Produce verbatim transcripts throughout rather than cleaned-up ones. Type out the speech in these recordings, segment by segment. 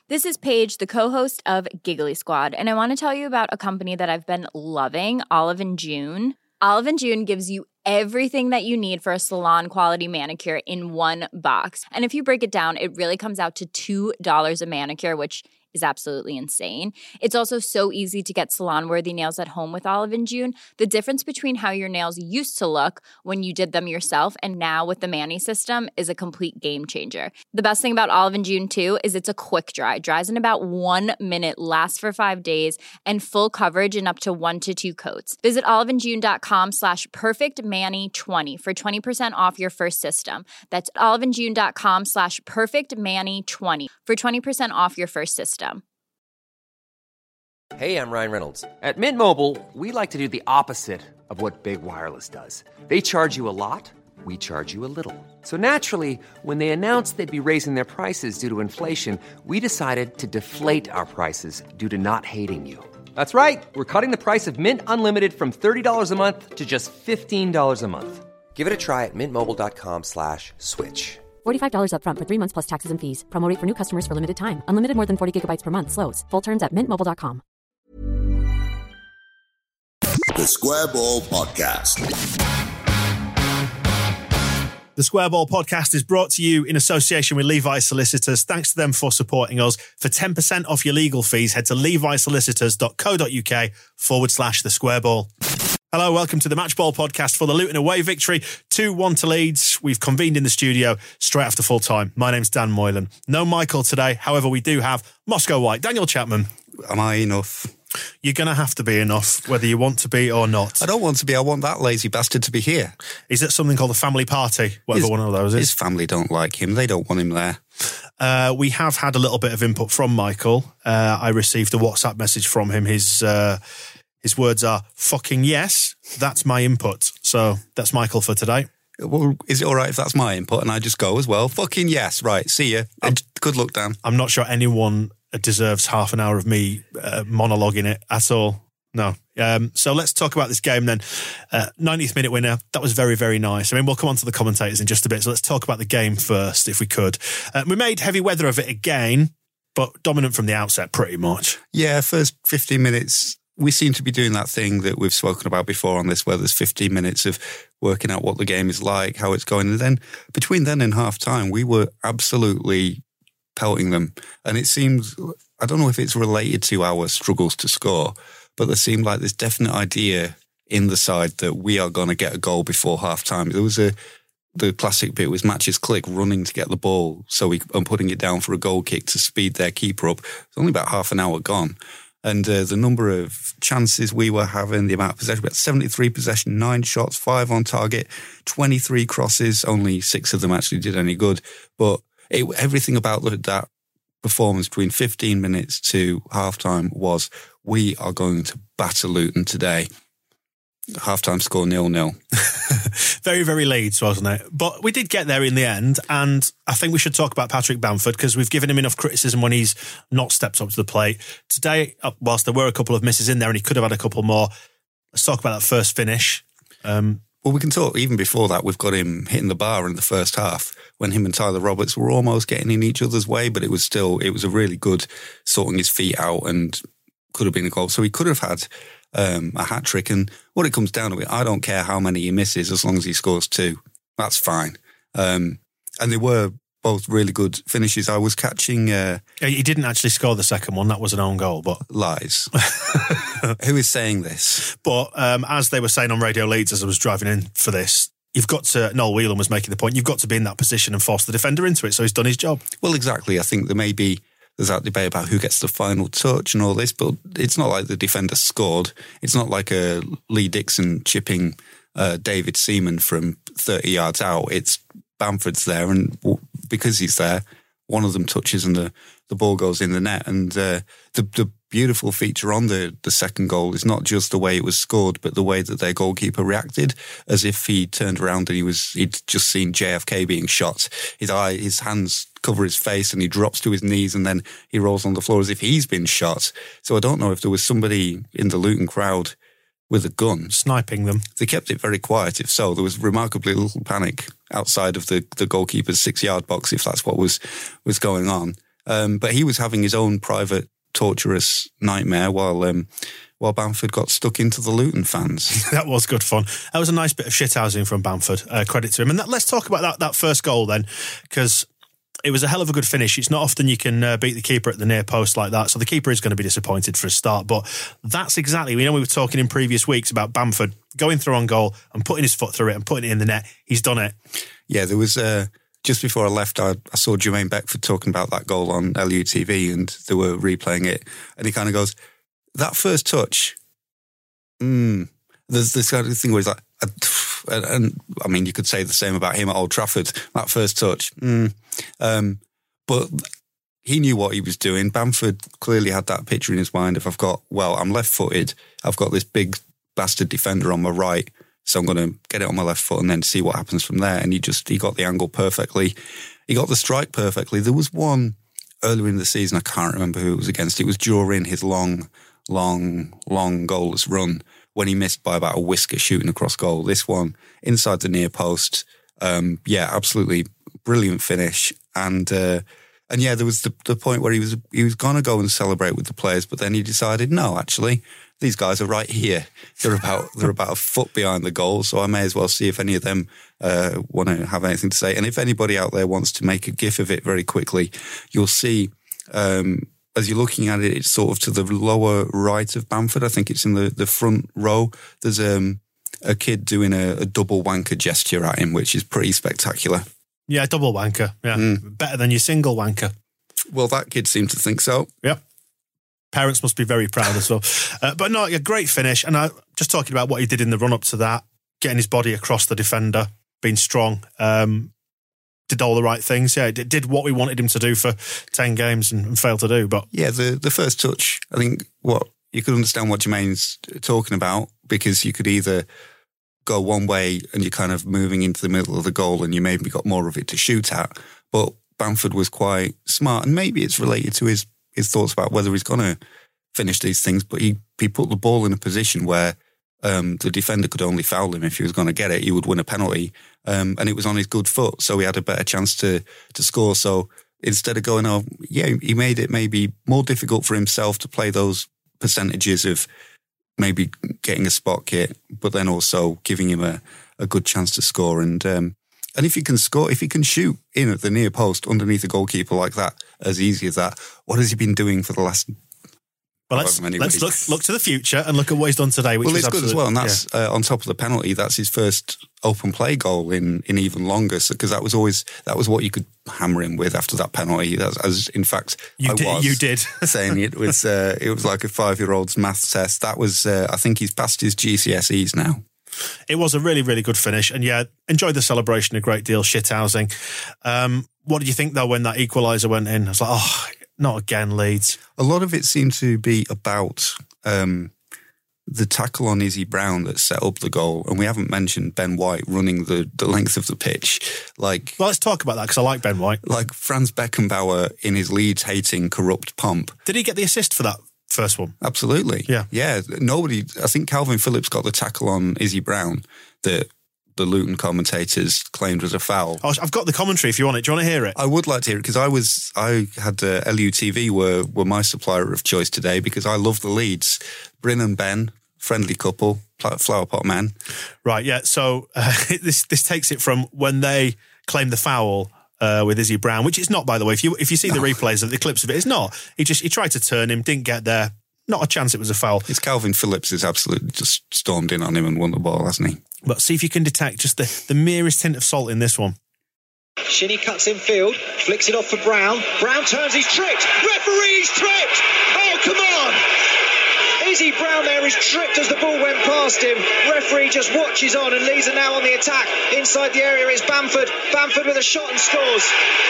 This is Paige, the co-host of Giggly Squad, and I want to tell you about a company that I've been loving, Olive and June. Olive and June gives you everything that you need for a salon-quality manicure in one box. And if you break it down, it really comes out to two dollars a manicure, which is absolutely insane. It's also so easy to get salon-worthy nails at home with Olive and June. The difference between how your nails used to look when you did them yourself and now with the Mani system is a complete game changer. The best thing about Olive and June, too, is it's a quick dry. Dries in about one minute, lasts for five days, and full coverage in up to one to two coats. Visit oliveandjune.com slash perfectmani20 for twenty percent off your first system. That's oliveandjune.com slash perfectmani20 for twenty percent off your first system. Hey, I'm Ryan Reynolds. At Mint Mobile, we like to do the opposite of what Big Wireless does. They charge you a lot, we charge you a little. So naturally, when they announced they'd be raising their prices due to inflation, we decided to deflate our prices due to not hating you. That's right. We're cutting the price of Mint Unlimited from thirty dollars a month to just fifteen dollars a month. Give it a try at mintmobile.com slash switch. forty-five dollars up front for three months plus taxes and fees. Promo rate for new customers for limited time. Unlimited more than forty gigabytes per month. Slows full terms at mint mobile dot com. The Square Ball Podcast. The Square Ball Podcast is brought to you in association with Levi Solicitors. Thanks to them for supporting us. For ten percent off your legal fees, head to levisolicitors.co.uk forward slash the Square Ball. Hello, welcome to the Match Ball Podcast for the Luton away victory. two one to Leeds. We've convened in the studio straight after full time. My name's Dan Moylan. No Michael today. However, we do have Moscow White, Daniel Chapman. Am I enough? You're going to have to be enough, whether you want to be or not. I don't want to be. I want that lazy bastard to be here. Is it something called a family party? Whatever his, one of those is. His family don't like him. They don't want him there. Uh, we have had a little bit of input from Michael. Uh, I received a WhatsApp message from him. His uh, his words are, fucking yes, that's my input. So that's Michael for today. Well, is it all right if that's my input and I just go as well? Fucking yes. Right. See you. Good luck, Dan. I'm not sure anyone deserves half an hour of me uh, monologuing it at all. No. Um, so let's talk about this game then. Uh, ninetieth minute winner. That was very, very nice. I mean, we'll come on to the commentators in just a bit. So let's talk about the game first, if we could. Uh, we made heavy weather of it again, but dominant from the outset, pretty much. Yeah, first fifteen minutes, we seem to be doing that thing that we've spoken about before on this, where there's fifteen minutes of working out what the game is like, how it's going. And then between then and half time, we were absolutely pelting them. And it seems, I don't know if it's related to our struggles to score, but there seemed like this definite idea in the side that we are going to get a goal before half time. There was a, the classic bit was Matches Click running to get the ball so we, and putting it down for a goal kick to speed their keeper up. It's only about half an hour gone. And uh, the number of chances we were having, the amount of possession, we had seventy-three possession, nine shots, five on target, twenty-three crosses, only six of them actually did any good. But It, everything about the, that performance between fifteen minutes to halftime was, we are going to batter Luton today. Halftime score nil nil. Very, very Leeds, wasn't it? But we did get there in the end, and I think we should talk about Patrick Bamford because we've given him enough criticism when he's not stepped up to the plate. Today, whilst there were a couple of misses in there and he could have had a couple more, let's talk about that first finish. Um, Well, we can talk, even before that, we've got him hitting the bar in the first half when him and Tyler Roberts were almost getting in each other's way, but it was still, it was a really good sorting his feet out and could have been a goal. So he could have had um, a hat-trick. And what it comes down to, it, I don't care how many he misses as long as he scores two. That's fine. Um, and they were both really good finishes. I was catching... Uh, he didn't actually score the second one. That was an own goal, but... Lies. Who is saying this? But um, as they were saying on Radio Leeds as I was driving in for this, you've got to... Noel Whelan was making the point, you've got to be in that position and force the defender into it, so he's done his job. Well, exactly. I think there may be... There's that debate about who gets the final touch and all this, but it's not like the defender scored. It's not like a Lee Dixon chipping uh, David Seaman from thirty yards out. It's Bamford's there, and because he's there, one of them touches and the, the ball goes in the net. And uh, the the beautiful feature on the, the second goal is not just the way it was scored, but the way that their goalkeeper reacted, as if he turned around and he was he'd just seen J F K being shot. His eye, his hands cover his face, and he drops to his knees, and then he rolls on the floor as if he's been shot. So I don't know if there was somebody in the Luton crowd with a gun sniping them. They kept it very quiet. If so, there was remarkably little panic outside of the, the goalkeeper's six-yard box, if that's what was was going on. Um, but he was having his own private torturous nightmare while um, while Bamford got stuck into the Luton fans. That was good fun. That was a nice bit of shithousing from Bamford. Uh, credit to him. And that, let's talk about that, that first goal then, because it was a hell of a good finish. It's not often you can uh, beat the keeper at the near post like that. So the keeper is going to be disappointed for a start. But that's exactly, we know we were talking in previous weeks about Bamford going through on goal and putting his foot through it and putting it in the net. He's done it. Yeah, there was... Uh, just before I left, I, I saw Jermaine Beckford talking about that goal on L U T V and they were replaying it. And he kind of goes, that first touch... Mm, there's this kind of thing where he's like, and, and I mean, you could say the same about him at Old Trafford. That first touch, mm, um, but he knew what he was doing. Bamford clearly had that picture in his mind. If I've got, well, I'm left-footed. I've got this big bastard defender on my right, so I'm going to get it on my left foot and then see what happens from there. And he just he got the angle perfectly. He got the strike perfectly. There was one earlier in the season. I can't remember who it was against. It was during his long. long, long goalless run when he missed by about a whisker shooting across goal. This one, inside the near post, um, yeah, absolutely brilliant finish. And uh, and yeah, there was the, the point where he was he was going to go and celebrate with the players, but then he decided, no, actually, these guys are right here. They're about they're about a foot behind the goal, so I may as well see if any of them uh, want to have anything to say. And if anybody out there wants to make a gif of it very quickly, you'll see... Um, as you're looking at it, it's sort of to the lower right of Bamford. I think it's in the, the front row. There's um, a kid doing a, a double wanker gesture at him, which is pretty spectacular. Yeah, double wanker. Yeah, mm. Better than your single wanker. Well, that kid seemed to think so. Yep. Parents must be very proud as well. Uh, but no, a great finish. And I, just talking about what he did in the run-up to that, getting his body across the defender, being strong, um, did all the right things. Yeah, it did what we wanted him to do for ten games and, and failed to do. But yeah, the, the first touch, I think what you could understand what Jermaine's talking about, because you could either go one way and you're kind of moving into the middle of the goal and you maybe got more of it to shoot at. But Bamford was quite smart, and maybe it's related to his, his thoughts about whether he's going to finish these things, but he, he put the ball in a position where Um, the defender could only foul him if he was going to get it. He would win a penalty, um, and it was on his good foot, so he had a better chance to to score. So instead of going, oh, yeah, he made it maybe more difficult for himself to play those percentages of maybe getting a spot kick, but then also giving him a, a good chance to score. And um, and if he can score, if he can shoot in at the near post underneath a goalkeeper like that, as easy as that, what has he been doing for the last? Well, let's, let's look look to the future and look at what he's done today. Which well, it's good as well, and that's yeah. uh, on top of the penalty. That's his first open play goal in, in even longer, because so, that was always that was what you could hammer him with after that penalty. As, as in fact, you I did. Was you did saying it was uh, it was like a five year old's maths test. That was uh, I think he's passed his G C S Es now. It was a really really good finish, and yeah, enjoyed the celebration a great deal. Shithousing. Um, what did you think though when that equaliser went in? I was like, oh. Not again, Leeds. A lot of it seemed to be about um, the tackle on Izzy Brown that set up the goal, and we haven't mentioned Ben White running the, the length of the pitch. Like, well, let's talk about that because I like Ben White. Like Franz Beckenbauer in his Leeds-hating corrupt pomp. Did he get the assist for that first one? Absolutely. Yeah. Yeah. Nobody. I think Calvin Phillips got the tackle on Izzy Brown that the Luton commentators claimed was a foul. Oh, I've got the commentary if you want it. Do you want to hear it? I would like to hear it because I was, I had uh, L U T V were, were my supplier of choice today because I love the Leeds. Bryn and Ben, friendly couple, flower pot man. Right, yeah. So uh, this this takes it from when they claimed the foul uh, with Izzy Brown, which it's not, by the way. If you if you see the no. replays of the clips of it, it's not. He just he tried to turn him, didn't get there. Not a chance it was a foul. It's Calvin Phillips has absolutely just stormed in on him and won the ball, hasn't he? But see if you can detect just the, the merest hint of salt in this one. Shinnie cuts in field, flicks it off for Brown. Brown turns, he's tricked. Referee's tripped. Oh, come on. Izzy Brown there is tripped as the ball went past him. Referee just watches on, and Leeds are now on the attack. Inside the area is Bamford. Bamford with a shot and scores.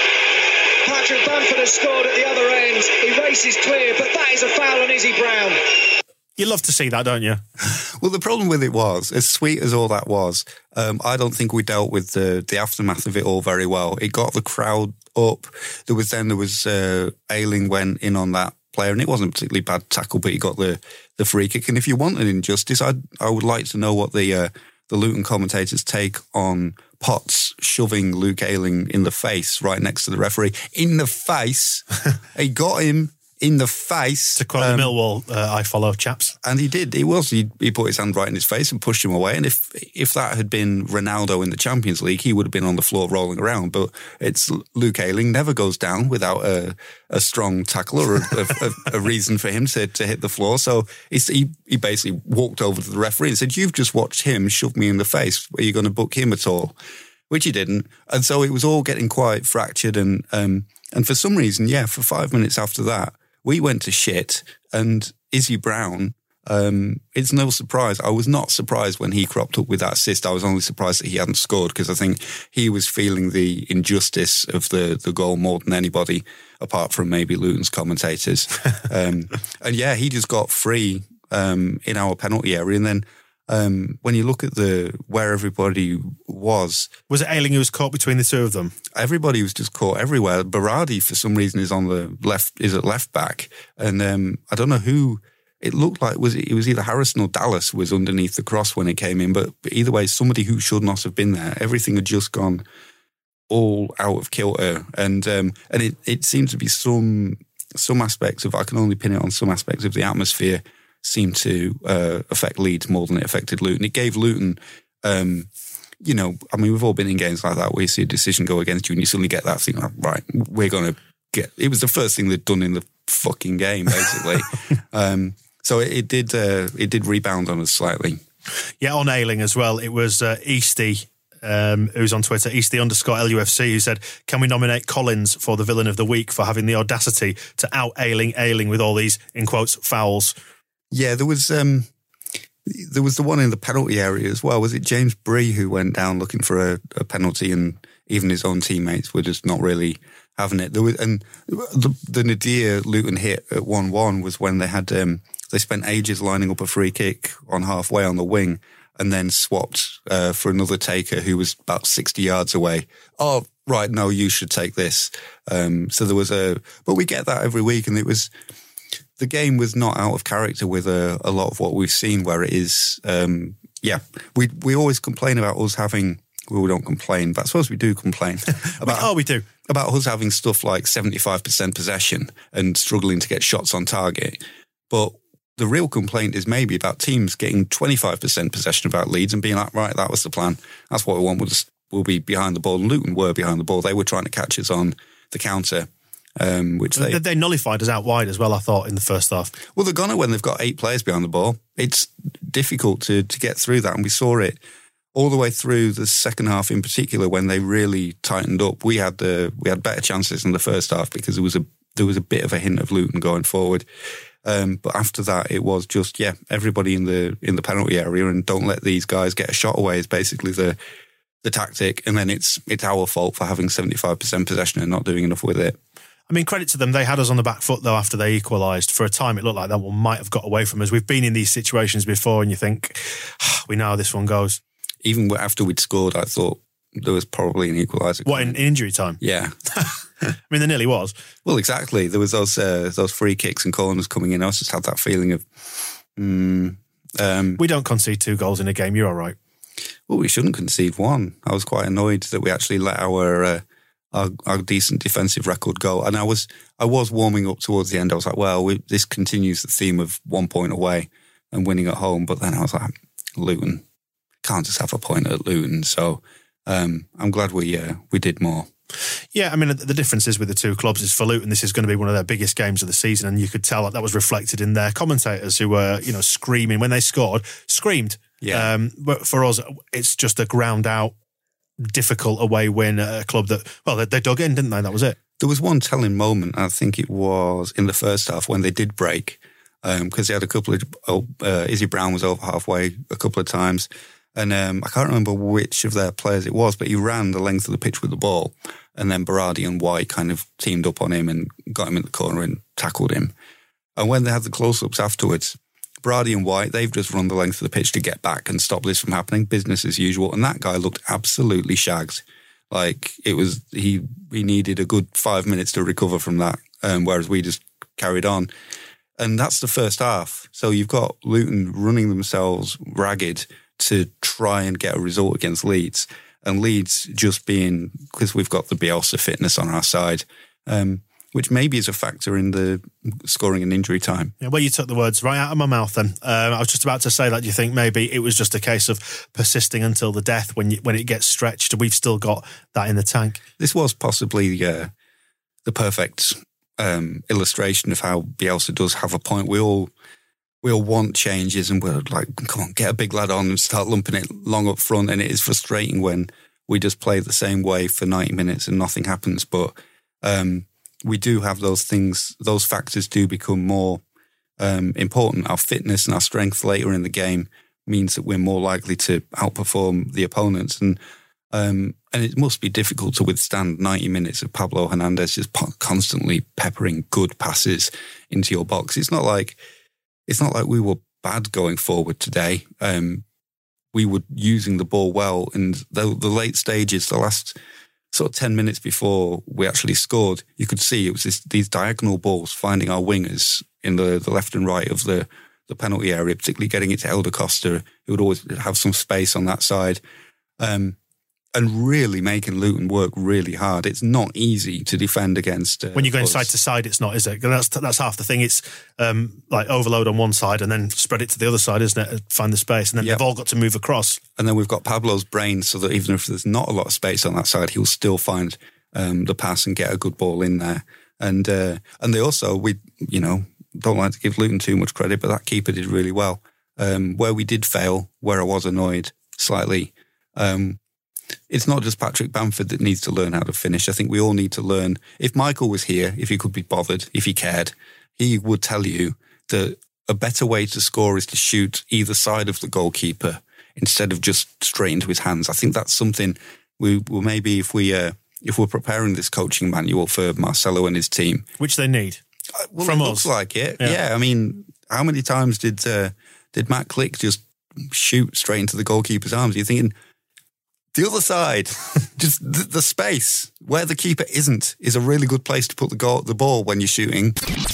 Patrick Bamford has scored at the other end. He races clear, but that is a foul on Izzy Brown. You love to see that, don't you? Well, the problem with it was, as sweet as all that was, um, I don't think we dealt with the, the aftermath of it all very well. It got the crowd up. There was then there was uh, Ayling went in on that player, and it wasn't a particularly bad tackle, but he got the, the free kick. And if you want an injustice, I I would like to know what the uh, the Luton commentators' take on Potts shoving Luke Ayling in the face right next to the referee. In the face. He got him in the face. To quote um, the Millwall uh, I follow chaps. And he did. He was. He, he put his hand right in his face and pushed him away. And if if that had been Ronaldo in the Champions League, he would have been on the floor rolling around. But it's Luke Ayling never goes down without a, a strong tackle or a, a, a reason for him to, to hit the floor. So he's, he, he basically walked over to the referee and said, "You've just watched him shove me in the face. Are you going to book him at all?" Which he didn't. And so it was all getting quite fractured. And um, and for some reason, yeah, for five minutes after that, we went to shit, and Izzy Brown, um, it's no surprise. I was not surprised when he cropped up with that assist. I was only surprised that he hadn't scored, because I think he was feeling the injustice of the, the goal more than anybody, apart from maybe Luton's commentators. um, and yeah, he just got free um, in our penalty area. And then um, when you look at the where everybody was... Was it Ayling who was caught between the two of them? Everybody was just caught everywhere. Berardi, for some reason, is on the left, is at left back. And um, I don't know who... It looked like was it, it was either Harrison or Dallas was underneath the cross when it came in. But either way, somebody who should not have been there. Everything had just gone all out of kilter. And um, and it, it seemed to be some some aspects of... I can only pin it on some aspects of the atmosphere seemed to uh, affect Leeds more than it affected Luton. It gave Luton, um, you know, I mean, we've all been in games like that where you see a decision go against you and you suddenly get that thing like, right, we're going to get... It was the first thing they'd done in the fucking game, basically. um, so it, it did uh, it did rebound on us slightly. Yeah, on Ayling as well. It was uh, Easty, um, who's on Twitter, Easty underscore L U F C, who said, "Can we nominate Collins for the villain of the week for having the audacity to out Ayling Ayling with all these, in quotes, fouls?" Yeah, there was um, there was the one in the penalty area as well. Was it James Bree who went down looking for a, a penalty, and even his own teammates were just not really having it? There was, and the, the Nadir Luton hit at one one was when they had um, they spent ages lining up a free kick on halfway on the wing, and then swapped uh, for another taker who was about sixty yards away. Oh, right, no, you should take this. Um, so there was a, but we get that every week, and it was. The game was not out of character with a, a lot of what we've seen, where it is, um, yeah, we we always complain about us having, well, we don't complain, but I suppose we do complain. about, oh, we do. About us having stuff like seventy-five percent possession and struggling to get shots on target. But the real complaint is maybe about teams getting twenty-five percent possession about Leeds and being like, right, that was the plan. That's what we want. We'll, just, we'll be behind the ball. And Luton were behind the ball. They were trying to catch us on the counter. Um, which they, they nullified us out wide as well, I thought, in the first half. Well, they're gonna when they've got eight players behind the ball. It's difficult to to get through that, and we saw it all the way through the second half, in particular, when they really tightened up. We had the we had better chances in the first half because there was a there was a bit of a hint of Luton going forward. Um, but after that, it was just yeah, everybody in the in the penalty area, and don't let these guys get a shot away is basically the the tactic. And then it's it's our fault for having seventy-five percent possession and not doing enough with it. I mean, credit to them. They had us on the back foot, though, after they equalised. For a time, it looked like that one might have got away from us. We've been in these situations before, and you think, oh, we know how this one goes. Even after we'd scored, I thought there was probably an equaliser. What, in, in injury time? Yeah. I mean, there nearly was. Well, exactly. There was those uh, those free kicks and corners coming in. I just had that feeling of... Mm, um, we don't concede two goals in a game. You're all right. Well, we shouldn't concede one. I was quite annoyed that we actually let our... Uh, Our, our decent defensive record go. And I was I was warming up towards the end. I was like, well, we, this continues the theme of one point away and winning at home. But then I was like, Luton, can't just have a point at Luton. So um, I'm glad we uh, we did more. Yeah, I mean, the difference is with the two clubs is for Luton, this is going to be one of their biggest games of the season. And you could tell that that was reflected in their commentators who were, you know, screaming. When they scored, screamed. Yeah. Um, but for us, it's just a ground out, difficult away win at a club that, well, they, they dug in, didn't they? That was it. There was one telling moment, I think it was in the first half when they did break, because um, they had a couple of, oh, uh, Izzy Brown was over halfway a couple of times, and um, I can't remember which of their players it was, but he ran the length of the pitch with the ball, and then Berardi and White kind of teamed up on him and got him in the corner and tackled him. And when they had the close-ups afterwards, Berardi and White, they've just run the length of the pitch to get back and stop this from happening, business as usual. And that guy looked absolutely shagged. Like, it was, he he needed a good five minutes to recover from that, um, whereas we just carried on. And that's the first half. So you've got Luton running themselves ragged, to try and get a result against Leeds. And Leeds just being, because we've got the Bielsa fitness on our side, um, which maybe is a factor in the scoring and injury time. Yeah, well, you took the words right out of my mouth then. Um, I was just about to say that you think maybe it was just a case of persisting until the death when you, when it gets stretched. We've still got that in the tank. This was possibly uh, the perfect um, illustration of how Bielsa does have a point. We all we all want changes and we're like, come on, get a big lad on and start lumping it long up front. And it is frustrating when we just play the same way for ninety minutes and nothing happens. But um, we do have those things, those factors do become more um, important. Our fitness and our strength later in the game means that we're more likely to outperform the opponents. And um, and it must be difficult to withstand ninety minutes of Pablo Hernandez just po- constantly peppering good passes into your box. It's not like it's not like we were bad going forward today. Um, we were using the ball well, and the, the late stages, the last sort of ten minutes before we actually scored, you could see it was this, these diagonal balls finding our wingers in the, the left and right of the, the penalty area, particularly getting it to Elder Costa, who would always have some space on that side, um, and really making Luton work really hard. It's not easy to defend against. Uh, when you go us. side to side, it's not, is it? That's that's half the thing. It's um, like overload on one side and then spread it to the other side, isn't it? Find the space, and then Yep. they've all got to move across. And then we've got Pablo's brain, so that even if there's not a lot of space on that side, he'll still find um, the pass and get a good ball in there. And uh, and they also, we you know, don't like to give Luton too much credit, but that keeper did really well. Um, where we did fail, where I was annoyed slightly, um, it's not just Patrick Bamford that needs to learn how to finish. I think we all need to learn. If Michael was here, if he could be bothered, if he cared, he would tell you that a better way to score is to shoot either side of the goalkeeper instead of just straight into his hands. I think that's something we will maybe, if we uh, if we're preparing this coaching manual for Marcelo and his team, Which they need. uh, well, From it us. looks like it. Yeah. Yeah. I mean, how many times did uh, did Matt Click just shoot straight into the goalkeeper's arms? You're thinking, the other side, just the, the space where the keeper isn't, is a really good place to put the goal, the ball when you're shooting.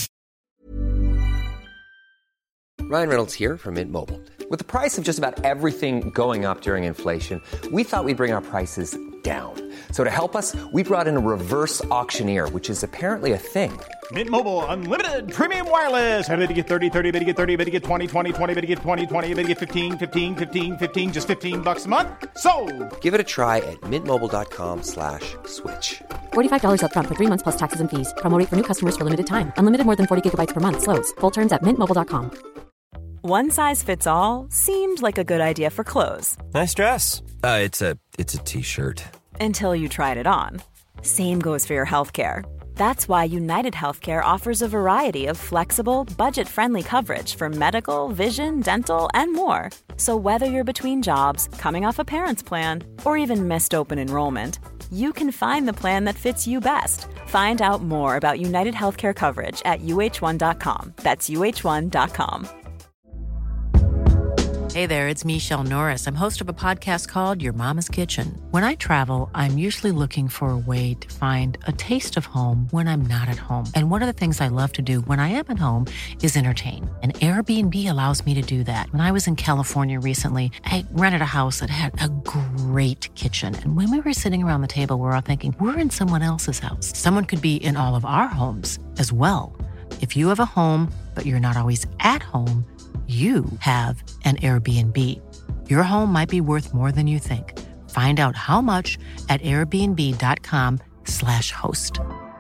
Ryan Reynolds here from Mint Mobile. With the price of just about everything going up during inflation, we thought we'd bring our prices down. So to help us, we brought in a reverse auctioneer, which is apparently a thing. Mint Mobile Unlimited Premium Wireless. How to get thirty, thirty, bit to get thirty, bit to get twenty, twenty, twenty, bit to get twenty, twenty, bit to get fifteen, fifteen, fifteen, fifteen, just fifteen bucks a month? Sold! Give it a try at mintmobile.com slash switch. forty-five dollars up front for three months plus taxes and fees. Promo rate for new customers for limited time. Unlimited more than forty gigabytes per month. Slows full terms at mint mobile dot com. One size fits all seemed like a good idea for clothes. Nice dress. Uh, it's a it's a t-shirt. Until you tried it on. Same goes for your healthcare. That's why United Healthcare offers a variety of flexible, budget-friendly coverage for medical, vision, dental, and more. So whether you're between jobs, coming off a parent's plan, or even missed open enrollment, you can find the plan that fits you best. Find out more about United Healthcare coverage at U H one dot com. That's U H one dot com. Hey there, it's Michelle Norris. I'm host of a podcast called Your Mama's Kitchen. When I travel, I'm usually looking for a way to find a taste of home when I'm not at home. And one of the things I love to do when I am at home is entertain. And Airbnb allows me to do that. When I was in California recently, I rented a house that had a great kitchen. And when we were sitting around the table, we were all thinking, we're in someone else's house. Someone could be in all of our homes as well. If you have a home, but you're not always at home, you have an Airbnb. Your home might be worth more than you think. Find out how much at airbnb.com slash host.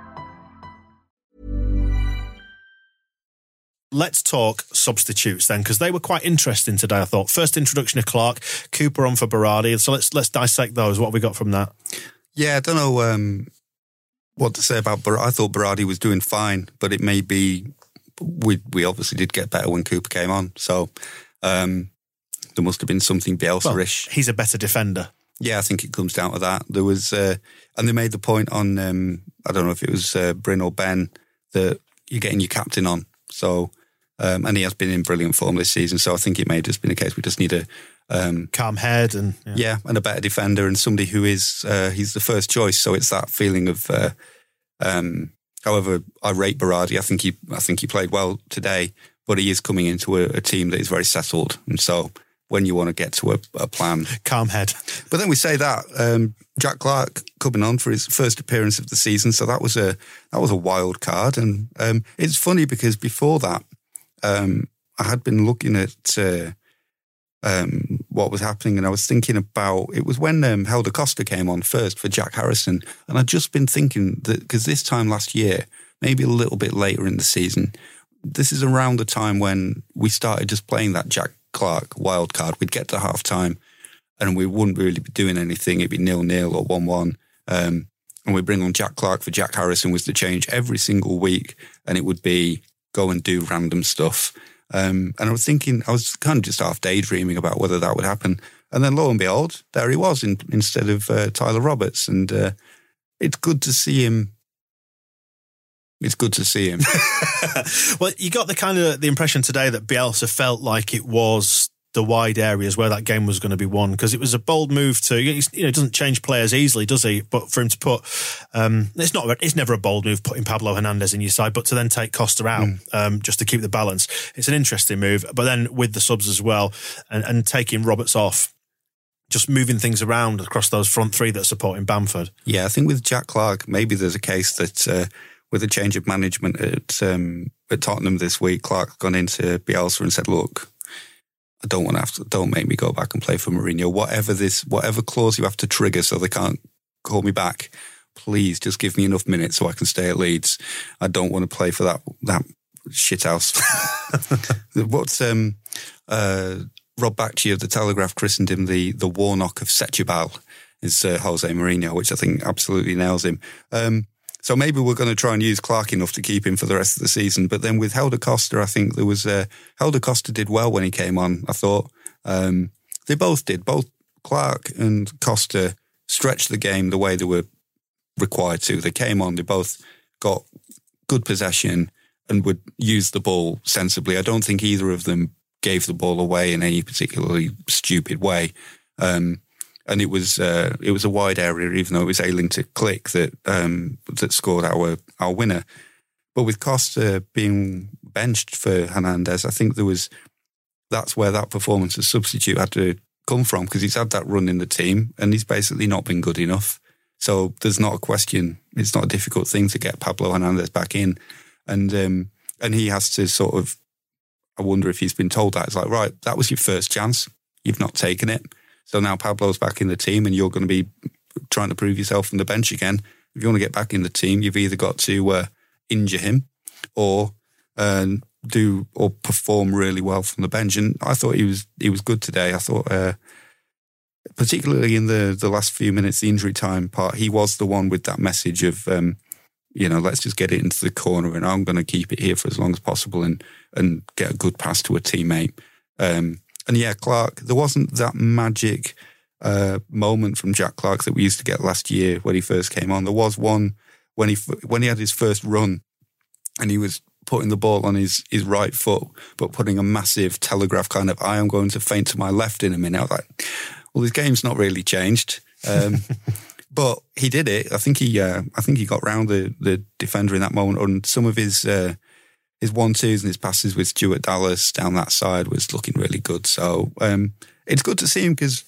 Let's talk substitutes then, because they were quite interesting today, I thought. First introduction of Clark, Cooper on for Berardi. So let's let's dissect those. What have we got from that? Yeah, I don't know um, what to say about Berardi. I thought Berardi was doing fine, but it may be... We we obviously did get better when Cooper came on, so um, there must have been something Bielsa-ish. Well, he's a better defender. Yeah, I think it comes down to that. There was, uh, and they made the point on, um, I don't know if it was uh, Bryn or Ben, that you're getting your captain on. So, um, and he has been in brilliant form this season. So I think it may have just been a case we just need a um, calm head and yeah. yeah, and a better defender and somebody who is uh, he's the first choice. So it's that feeling of. Uh, um, However, I rate Berardi. I think he, I think he played well today, but he is coming into a, a team that is very settled, and so when you want to get to a, a plan. Calm head. But then we say that um, Jack Clark coming on for his first appearance of the season, so that was a that was a wild card. And um, it's funny because before that, um, I had been looking at uh, um, what was happening, and I was thinking about it was when um, Helder Costa came on first for Jack Harrison, and I'd just been thinking that because this time last year, maybe a little bit later in the season, this is around the time when we started just playing that Jack Clark wild card. We'd get to half time and we wouldn't really be doing anything. It'd be nil-nil or one-one. Um, and we'd bring on Jack Clark for Jack Harrison was the change every single week. And it would be go and do random stuff. Um, and I was thinking, I was kind of just half daydreaming about whether that would happen. And then lo and behold, there he was in, instead of uh, Tyler Roberts. And uh, it's good to see him. It's good to see him. Well, you got the kind of the impression today that Bielsa felt like it was the wide areas where that game was going to be won, because it was a bold move to, you know, it doesn't change players easily, does he? But for him to put, um, it's not, it's never a bold move putting Pablo Hernandez in your side, but to then take Costa out mm. um, just to keep the balance, it's an interesting move. But then with the subs as well, and, and taking Roberts off, just moving things around across those front three that are supporting Bamford. Yeah, I think with Jack Clark, maybe there's a case that uh, with a change of management at um, at Tottenham this week, Clark's gone into Bielsa and said, look, I don't want to have to, don't make me go back and play for Mourinho. Whatever this, whatever clause you have to trigger so they can't call me back, please just give me enough minutes so I can stay at Leeds. I don't want to play for that that shithouse. What's um, uh, Rob Bacci of The Telegraph christened him the the Warnock of Setúbal is uh, Jose Mourinho, which I think absolutely nails him. Um, So maybe we're going to try and use Clark enough to keep him for the rest of the season. But then with Helder Costa, I think there was uh, Helder Costa did well when he came on, I thought. Um, they both did. Both Clark and Costa stretched the game the way they were required to. They came on, they both got good possession and would use the ball sensibly. I don't think either of them gave the ball away in any particularly stupid way. Um And it was uh, it was a wide area, even though it was Ayling to Click that um, that scored our our winner. But with Costa being benched for Hernandez, I think there was that's where that performance as substitute had to come from, because he's had that run in the team and he's basically not been good enough. So there's not a question. It's not a difficult thing to get Pablo Hernandez back in, and um, and he has to sort of. I wonder if he's been told that it's like, right, that was your first chance, you've not taken it. So now Pablo's back in the team and you're going to be trying to prove yourself from the bench again. If you want to get back in the team, you've either got to uh, injure him or uh, do or perform really well from the bench. And I thought he was he was good today. I thought, uh, particularly in the, the last few minutes, the injury time part, he was the one with that message of, um, you know, let's just get it into the corner and I'm going to keep it here for as long as possible and, and get a good pass to a teammate. Um And yeah, Clark, there wasn't that magic uh, moment from Jack Clark that we used to get last year when he first came on. There was one when he when he had his first run and he was putting the ball on his, his right foot, but putting a massive Telegraph kind of, I am going to feint to my left in a minute. I was like, well, his game's not really changed. Um, but he did it. I think he uh, I think he got round the, the defender in that moment. And some of his... Uh, His one-twos and his passes with Stuart Dallas down that side was looking really good. So um, it's good to see him because,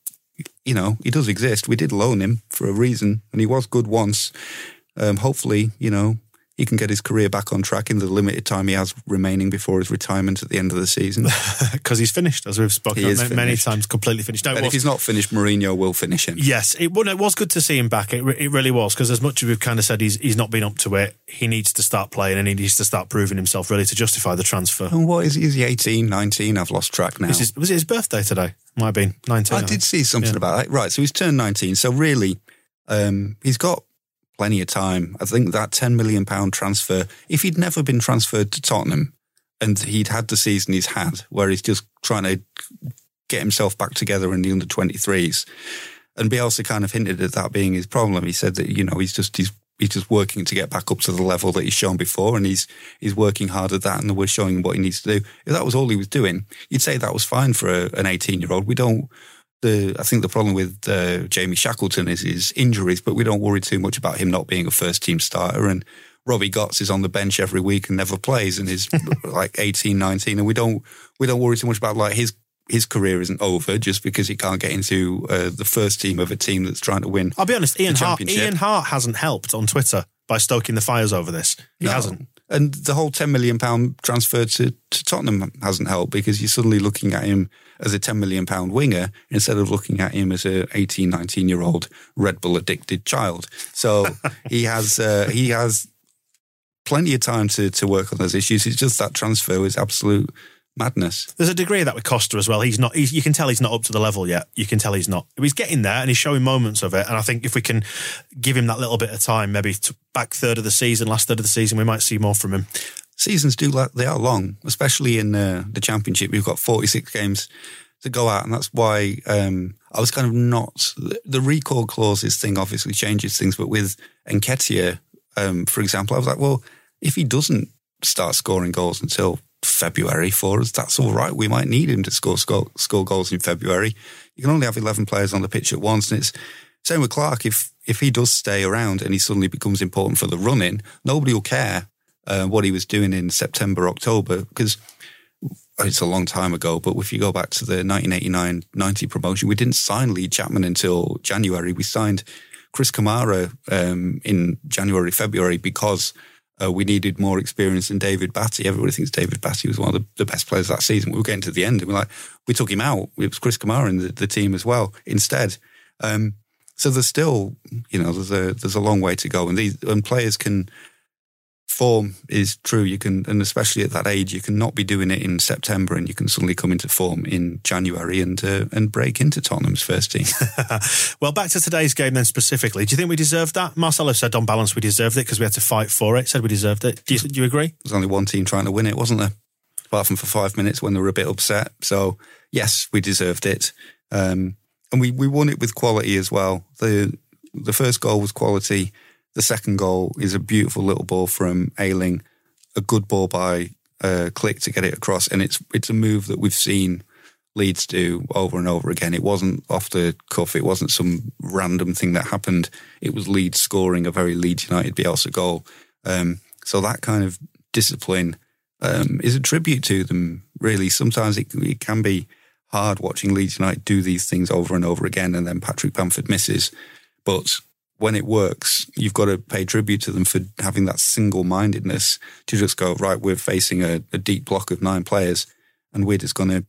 you know, he does exist. We did loan him for a reason and he was good once. Um, hopefully, you know, he can get his career back on track in the limited time he has remaining before his retirement at the end of the season. Because he's finished, as we've spoken he about many times, completely finished. No, and was, if he's not finished, Mourinho will finish him. Yes, it, well, it was good to see him back. It, it really was, because as much as we've kind of said he's he's not been up to it, he needs to start playing and he needs to start proving himself really to justify the transfer. And what is he? Is he eighteen, nineteen? I've lost track now. His, was it his birthday today? Might have been nineteen. I, I did see something yeah. about that. Right, so he's turned nineteen. So really, um, he's got plenty of time. I think that ten million pounds transfer, if he'd never been transferred to Tottenham and he'd had the season he's had, where he's just trying to get himself back together in the under twenty-threes, and Bielsa kind of hinted at that being his problem. He said that, you know, he's just he's he's just working to get back up to the level that he's shown before, and he's he's working hard at that, and we're showing him what he needs to do. If that was all he was doing, you'd say that was fine for a, an eighteen-year-old. We don't... The, I think the problem with uh, Jamie Shackleton is his injuries, but we don't worry too much about him not being a first-team starter. And Robbie Gotts is on the bench every week and never plays, and is like eighteen, nineteen, and we don't we don't worry too much about like his his career isn't over just because he can't get into uh, the first team of a team that's trying to win. I'll be honest, Ian the Hart, championship. Ian Hart hasn't helped on Twitter by stoking the fires over this. He No. hasn't. And the whole ten million pounds transfer to, to Tottenham hasn't helped because you're suddenly looking at him as a ten million pounds winger instead of looking at him as a eighteen, nineteen-year-old Red Bull addicted child. So he has uh, he has plenty of time to, to work on those issues. It's just that transfer was absolute madness. There's a degree of that with Costa as well. He's not. He's, you can tell he's not up to the level yet. You can tell he's not. He's getting there, and he's showing moments of it. And I think if we can give him that little bit of time, maybe to back third of the season, last third of the season, we might see more from him. Seasons do like they are long, especially in uh, the Championship. We've got forty-six games to go out, and that's why um, I was kind of not the recall clauses thing. Obviously, changes things, but with Nketiah, um, for example, I was like, well, if he doesn't start scoring goals until February for us, that's all right. We might need him to score, score score goals in February. You can only have eleven players on the pitch at once, and it's same with Clark. If if he does stay around and he suddenly becomes important for the run-in, nobody will care uh, what he was doing in September, October, because it's a long time ago. But if you go back to the nineteen eighty-nine ninety promotion, we didn't sign Lee Chapman until January. We signed Chris Kamara um, in January, February because Uh, we needed more experience than David Batty. Everybody thinks David Batty was one of the, the best players that season. We were getting to the end and we're like, we took him out. It was Chris Kamara in the, the team as well instead. Um, so there's still, you know, there's a there's a long way to go. And these and players can, form is true. You can, and especially at that age, you can not be doing it in September and you can suddenly come into form in January and uh, and break into Tottenham's first team. Well, back to today's game then specifically. Do you think we deserved that? Marcelo said on balance we deserved it because we had to fight for it. Said we deserved it. Do you, do you agree? There's only one team trying to win it, wasn't there? Apart from for five minutes when they were a bit upset. So, yes, we deserved it. Um, and we, we won it with quality as well. The the first goal was quality. The second goal is a beautiful little ball from Ayling, a good ball by uh, Klich to get it across, and it's it's a move that we've seen Leeds do over and over again. It wasn't off the cuff. It wasn't some random thing that happened. It was Leeds scoring a very Leeds United Bielsa goal. Um, so that kind of discipline um, is a tribute to them, really. Sometimes it, it can be hard watching Leeds United do these things over and over again, and then Patrick Bamford misses. But when it works, you've got to pay tribute to them for having that single-mindedness to just go, right, we're facing a, a deep block of nine players and we're just going to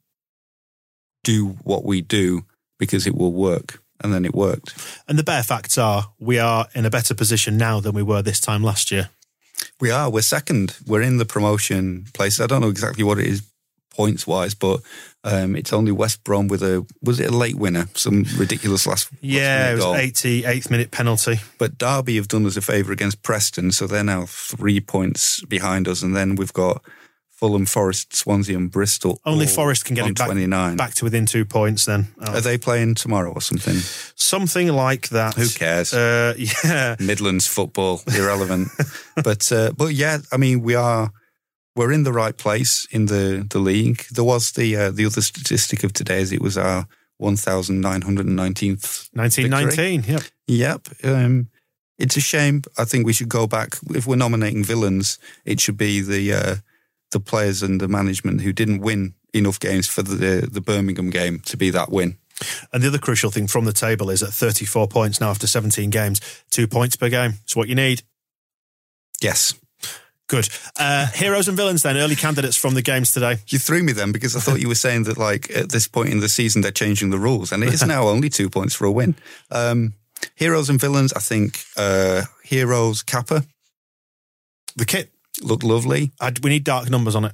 do what we do because it will work. And then it worked. And the bare facts are we are in a better position now than we were this time last year. We are. We're second. We're in the promotion place. I don't know exactly what it is points-wise, but um, it's only West Brom with a, was it a late winner? Some ridiculous last Yeah, it was goal. eighty-eighth minute penalty. But Derby have done us a favour against Preston, so they're now three points behind us. And then we've got Fulham, Forest, Swansea and Bristol. Only Forest can get it back, twenty-nine. back to within two points then. Oh. Are they playing tomorrow or something? Something like that. Who cares? Uh, yeah. Midlands football, irrelevant. but uh, but yeah, I mean, we are... We're in the right place in the, the league. There was the uh, the other statistic of today is it was our one thousand nine hundred nineteenth nineteen nineteen, yep. Yep. Um, it's a shame. I think we should go back. If we're nominating villains, it should be the uh, the players and the management who didn't win enough games for the the Birmingham game to be that win. And the other crucial thing from the table is at thirty-four points now after seventeen games, two points per game. It's what you need. Yes. Good. Uh, heroes and villains then, early candidates from the games today. You threw me then because I thought you were saying that like at this point in the season they're changing the rules and it is now only two points for a win. Um, heroes and villains, I think uh, heroes, Kappa. The kit. Looked lovely. I, we need dark numbers on it.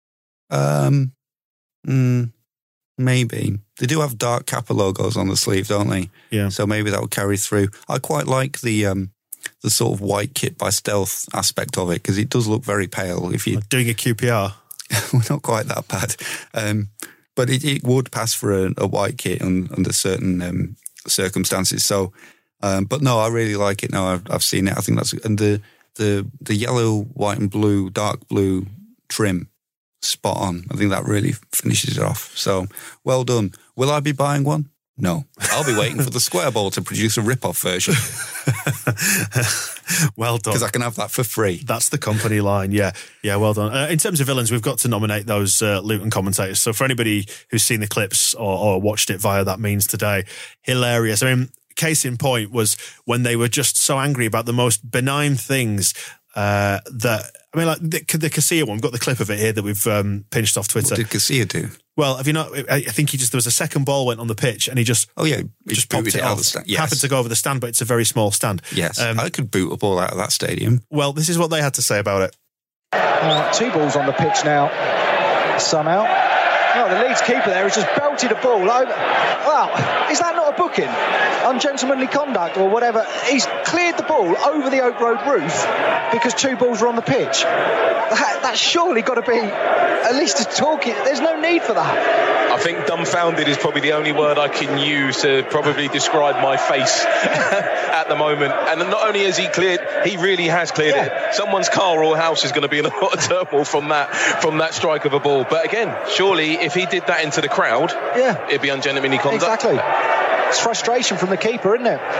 Um, mm, maybe. They do have dark Kappa logos on the sleeve, don't they? Yeah. So maybe that will carry through. I quite like the... Um, the sort of white kit by stealth aspect of it, because it does look very pale. If you're doing a Q P R. We're not quite that bad. Um, but it, it would pass for a, a white kit un, under certain um, circumstances. So, um, but no, I really like it now. I've, I've seen it. I think that's, and the, the, the yellow, white and blue, dark blue trim, spot on. I think that really finishes it off. So well done. Will I be buying one? No. I'll be waiting for the Square Ball to produce a rip-off version. Well done. Because I can have that for free. That's the company line, yeah. Yeah, well done. Uh, in terms of villains, we've got to nominate those uh, Luton commentators. So for anybody who's seen the clips or, or watched it via that means today, hilarious. I mean, case in point was when they were just so angry about the most benign things uh, that... I mean, like the, the Casilla one, we've got the clip of it here that we've um, pinched off Twitter. What did Casilla do? Well, have you not? I think he just, there was a second ball went on the pitch and he just, oh yeah, he just popped it, it out off. of the stand. Yes. Happened to go over the stand, but it's a very small stand. Yes, um, I could boot a ball out of that stadium. Well, this is what they had to say about it. Uh, two balls on the pitch now, somehow. Oh, the Leeds keeper there has just belted a ball over. Well, is that not a booking? Ungentlemanly conduct or whatever. He's cleared the ball over the Oak Road roof because two balls were on the pitch. That, that's surely got to be at least a talking. There's no need for that. I think dumbfounded is probably the only word I can use to probably describe my face at the moment. And not only has he cleared, he really has cleared yeah. it. Someone's car or house is going to be in a lot of turmoil from that from that strike of a ball. But again, surely if he did that into the crowd, yeah, it'd be ungentlemanly conduct. Exactly. It's frustration from the keeper, isn't it?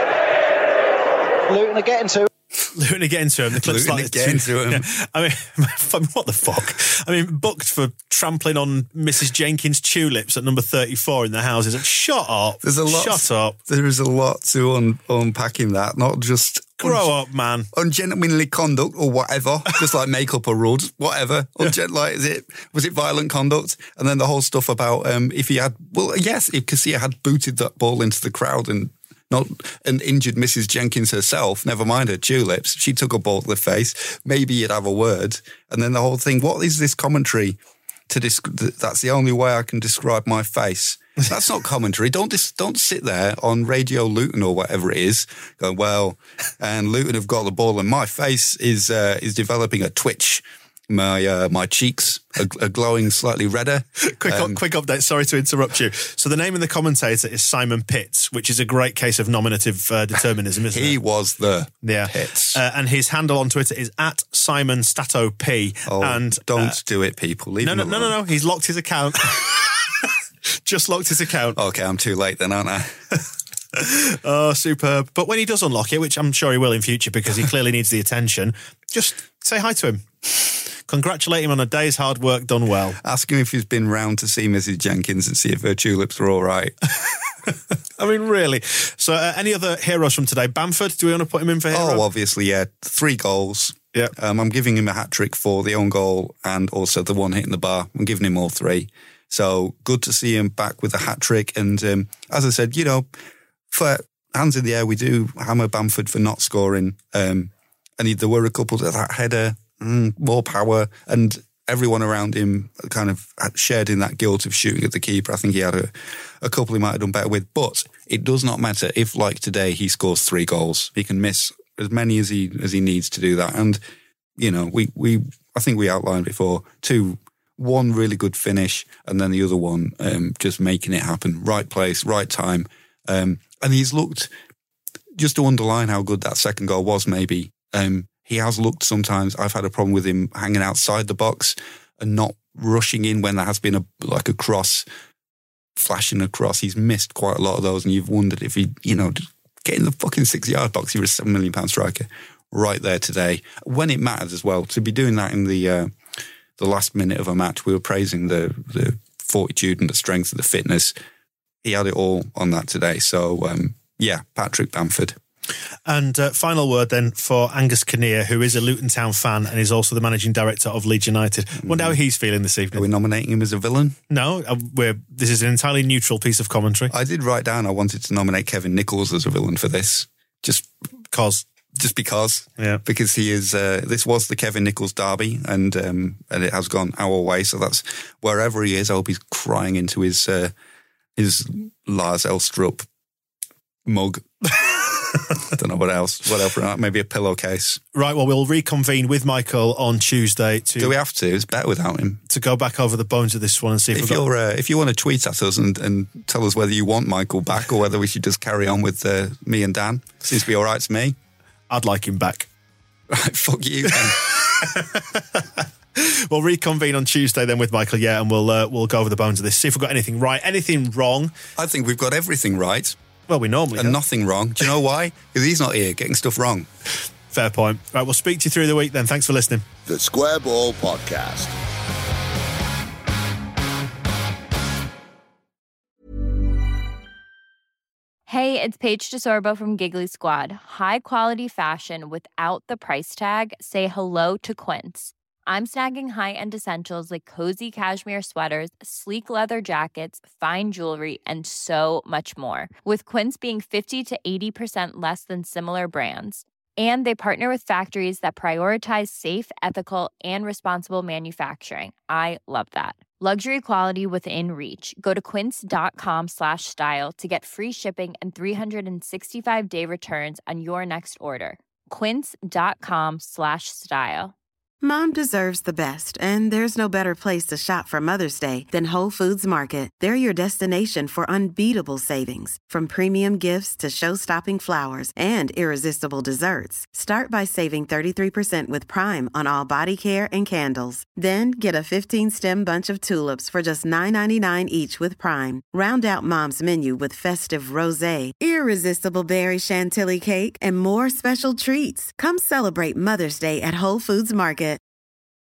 Luton are getting to Luton are getting to him. The clip's Luton like, are getting to him. Yeah. I mean, what the fuck? I mean, booked for trampling on Missus Jenkins' tulips at number thirty-four in the houses. Like, shut up. There's a lot. Shut up. There is a lot to un- unpack in that. Not just grow un- up, man. Ungentlemanly conduct or whatever. Just like make up a rule, just whatever. Ungent- like, is it was it violent conduct? And then the whole stuff about um, if he had, well, yes, if Casilla had booted that ball into the crowd and. Not and injured Missus Jenkins herself, never mind her tulips. She took a ball to the face. Maybe you'd have a word. And then the whole thing, what is this commentary? To desc- That's the only way I can describe my face. That's not commentary. Don't dis- don't sit there on Radio Luton or whatever it is going, well, and Luton have got the ball and my face is uh, is developing a twitch. My uh, my cheeks are, are glowing slightly redder. quick um, quick update. Sorry to interrupt you. So the name of the commentator is Simon Pitts, which is a great case of nominative uh, determinism, isn't he it? He was the yeah. Pitts. Uh, and his handle on Twitter is at Simon Stato P. Oh, and don't uh, do it, people. Leave no, him no, alone. no, no, no. He's locked his account. Just locked his account. Okay, I'm too late then, aren't I? Oh, superb. But when he does unlock it, which I'm sure he will in future because he clearly needs the attention, just say hi to him. Congratulate him on a day's hard work done well. Ask him if he's been round to see Missus Jenkins and see if her tulips are all right. I mean, really. So uh, any other heroes from today? Bamford, do we want to put him in for hero? Oh, obviously, yeah. Three goals. Yeah. Um, I'm giving him a hat-trick for the own goal and also the one hitting the bar. I'm giving him all three. So good to see him back with a hat-trick. And um, as I said, you know, for hands in the air, we do hammer Bamford for not scoring. Um, and he, there were a couple of that header, mm, more power, and everyone around him kind of shared in that guilt of shooting at the keeper. I think he had a, a couple he might have done better with. But it does not matter if, like today, he scores three goals. He can miss as many as he as he needs to do that. And, you know, we, we I think we outlined before, two, one really good finish, and then the other one um, just making it happen. Right place, right time. Um, and he's looked, just to underline how good that second goal was maybe, um, he has looked sometimes, I've had a problem with him hanging outside the box and not rushing in when there has been a like a cross, flashing across. He's missed quite a lot of those, and you've wondered if he, you know, get in the fucking six-yard box. He was a seven million pound striker right there today. When it matters as well, to be doing that in the uh, the last minute of a match, we were praising the, the fortitude and the strength and the fitness. He had it all on that today. So, um, yeah, Patrick Bamford. And uh, final word then for Angus Kinnear, who is a Luton Town fan and is also the managing director of Leeds United. Mm. Wonder how he's feeling this evening. Are we nominating him as a villain? No, uh, we're, this is an entirely neutral piece of commentary. I did write down I wanted to nominate Kevin Nichols as a villain for this. Just because. Just because. Yeah. Because he is, uh, this was the Kevin Nichols derby and um, and it has gone our way. So that's wherever he is, I hope he's crying into his, uh, his Lars Elstrup mug. I don't know what else. What else? Maybe a pillowcase. Right. Well, we'll reconvene with Michael on Tuesday. To, Do we have to? It's better without him. To go back over the bones of this one and see if, if we've you're got... uh, if you want to tweet at us and, and tell us whether you want Michael back or whether we should just carry on with uh, me and Dan. Seems to be all right to me. I'd like him back. Right. Fuck you. We'll reconvene on Tuesday then with Michael. Yeah, and we'll uh, we'll go over the bones of this. See if we've got anything right, anything wrong. I think we've got everything right. Well, we normally and have. Nothing wrong. Do you know why? Because he's not here getting stuff wrong. Fair point. Right, we'll speak to you through the week then. Thanks for listening. The Square Ball Podcast. Hey, it's Paige DeSorbo from Giggly Squad. High quality fashion without the price tag. Say hello to Quince. I'm snagging high-end essentials like cozy cashmere sweaters, sleek leather jackets, fine jewelry, and so much more. With Quince being fifty to eighty percent less than similar brands. And they partner with factories that prioritize safe, ethical, and responsible manufacturing. I love that. Luxury quality within reach. Go to quince.com slash style to get free shipping and three sixty-five day returns on your next order. Quince.com slash style. Mom deserves the best, and there's no better place to shop for Mother's Day than Whole Foods Market. They're your destination for unbeatable savings, from premium gifts to show-stopping flowers and irresistible desserts. Start by saving thirty-three percent with Prime on all body care and candles. Then get a fifteen-stem bunch of tulips for just nine ninety-nine each with Prime. Round out Mom's menu with festive rosé, irresistible berry chantilly cake, and more special treats. Come celebrate Mother's Day at Whole Foods Market.